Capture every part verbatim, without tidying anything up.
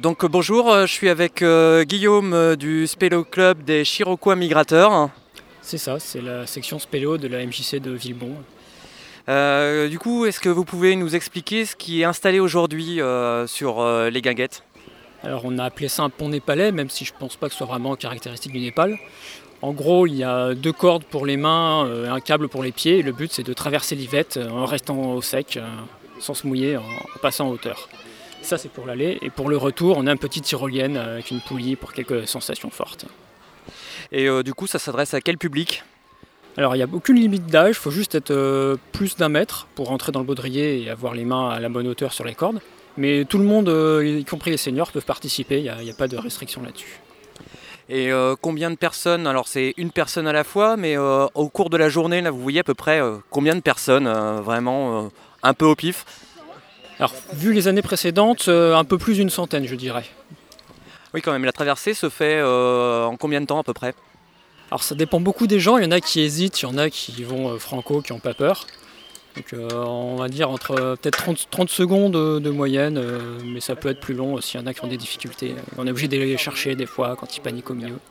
Donc bonjour, je suis avec euh, Guillaume euh, du Spéléo Club des Chiroquois Migrateurs. C'est ça, c'est la section Spéléo de la M J C de Villebon. Euh, du coup, est-ce que vous pouvez nous expliquer ce qui est installé aujourd'hui euh, sur euh, les guinguettes ? Alors on a appelé ça un pont népalais, même si je ne pense pas que ce soit vraiment caractéristique du Népal. En gros, il y a deux cordes pour les mains et un câble pour les pieds. Et le but, c'est de traverser l'Yvette en restant au sec, sans se mouiller, en passant en hauteur. Ça, c'est pour l'aller. Et pour le retour, on a une petite tyrolienne avec une poulie pour quelques sensations fortes. Et euh, du coup, ça s'adresse à quel public ? Alors, il n'y a aucune limite d'âge. Il faut juste être euh, plus d'un mètre pour rentrer dans le baudrier et avoir les mains à la bonne hauteur sur les cordes. Mais tout le monde, euh, y compris les seniors, peuvent participer. Il n'y a, a pas de restriction là-dessus. Et euh, combien de personnes ? Alors c'est une personne à la fois, mais euh, au cours de la journée, là, vous voyez à peu près euh, combien de personnes, euh, vraiment euh, un peu au pif ? Alors vu les années précédentes, euh, un peu plus d'une centaine, je dirais. Oui, quand même. La traversée se fait euh, en combien de temps à peu près ? Alors ça dépend beaucoup des gens. Il y en a qui hésitent, il y en a qui vont euh, franco, qui n'ont pas peur. Donc euh, on va dire entre euh, peut-être trente, trente secondes de, de moyenne, euh, mais ça peut être plus long s'il y en a qui ont des difficultés. On est obligé d'aller les chercher des fois quand ils paniquent au milieu.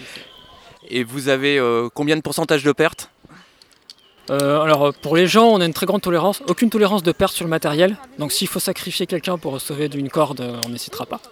Et vous avez euh, combien de pourcentage de perte ? euh, Alors pour les gens, on a une très grande tolérance, aucune tolérance de perte sur le matériel. Donc s'il faut sacrifier quelqu'un pour sauver d'une corde, on n'hésitera pas.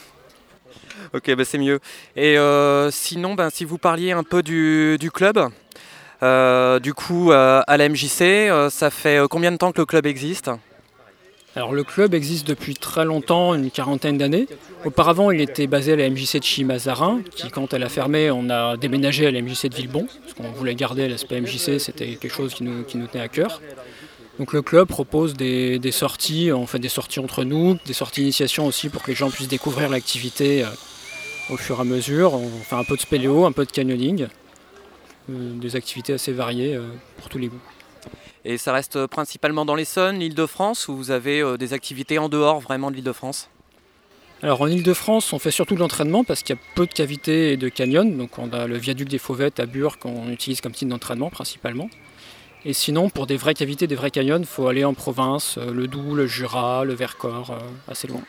Ok, bah c'est mieux. Et euh, sinon, bah, si vous parliez un peu du, du club, euh, du coup euh, à la M J C, euh, ça fait combien de temps que le club existe ? Alors le club existe depuis très longtemps, une quarantaine d'années. Auparavant, il était basé à la M J C de Chilly-Mazarin, qui quand elle a fermé, on a déménagé à la M J C de Villebon, parce qu'on voulait garder l'aspect M J C, c'était quelque chose qui nous, qui nous tenait à cœur. Donc le club propose des, des sorties, on fait des sorties entre nous, des sorties d'initiation aussi pour que les gens puissent découvrir l'activité euh, au fur et à mesure. On fait un peu de spéléo, un peu de canyoning, euh, des activités assez variées euh, pour tous les goûts. Et ça reste principalement dans l'Essonne, l'Île-de-France, ou vous avez euh, des activités en dehors vraiment de l'Île-de-France ? Alors en Île-de-France, on fait surtout de l'entraînement parce qu'il y a peu de cavités et de canyons. Donc on a le viaduc des Fauvettes à Bure qu'on utilise comme site d'entraînement principalement. Et sinon, pour des vraies cavités, des vrais canyons, il faut aller en province, le Doubs, le Jura, le Vercors, euh, assez loin.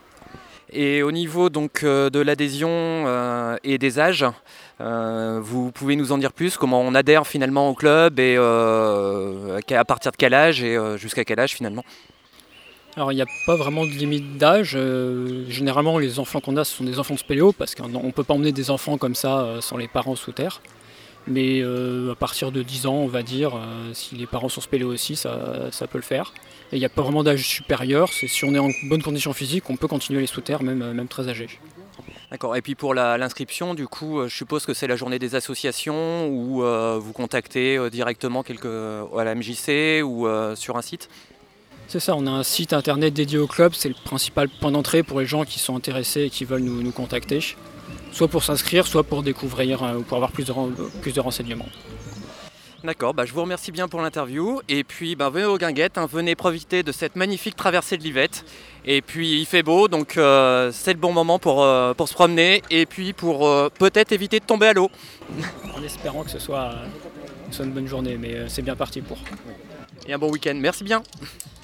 Et au niveau donc euh, de l'adhésion euh, et des âges, euh, vous pouvez nous en dire plus, comment on adhère finalement au club et euh, à partir de quel âge et euh, jusqu'à quel âge finalement ? Alors il n'y a pas vraiment de limite d'âge. Euh, généralement les enfants qu'on a ce sont des enfants de spéléo parce qu'on ne peut pas emmener des enfants comme ça euh, sans les parents sous terre. Mais euh, à partir de dix ans on va dire, euh, si les parents sont spéléo aussi ça, ça peut le faire. Et il n'y a pas vraiment d'âge supérieur, c'est si on est en bonne condition physique on peut continuer les sous terre même, même très âgés. D'accord, et puis pour la, l'inscription du coup je suppose que c'est la journée des associations ou euh, vous contactez euh, directement quelque, à la M J C ou euh, sur un site ? C'est ça, on a un site internet dédié au club, c'est le principal point d'entrée pour les gens qui sont intéressés et qui veulent nous, nous contacter. Soit pour s'inscrire, soit pour découvrir ou pour avoir plus de, plus de renseignements. D'accord, bah je vous remercie bien pour l'interview. Et puis bah, venez aux guinguettes, hein, venez profiter de cette magnifique traversée de l'Yvette. Et puis il fait beau, donc euh, c'est le bon moment pour, euh, pour se promener et puis pour euh, peut-être éviter de tomber à l'eau. En espérant que ce soit, que ce soit une bonne journée, mais euh, c'est bien parti pour. Et un bon week-end, merci bien.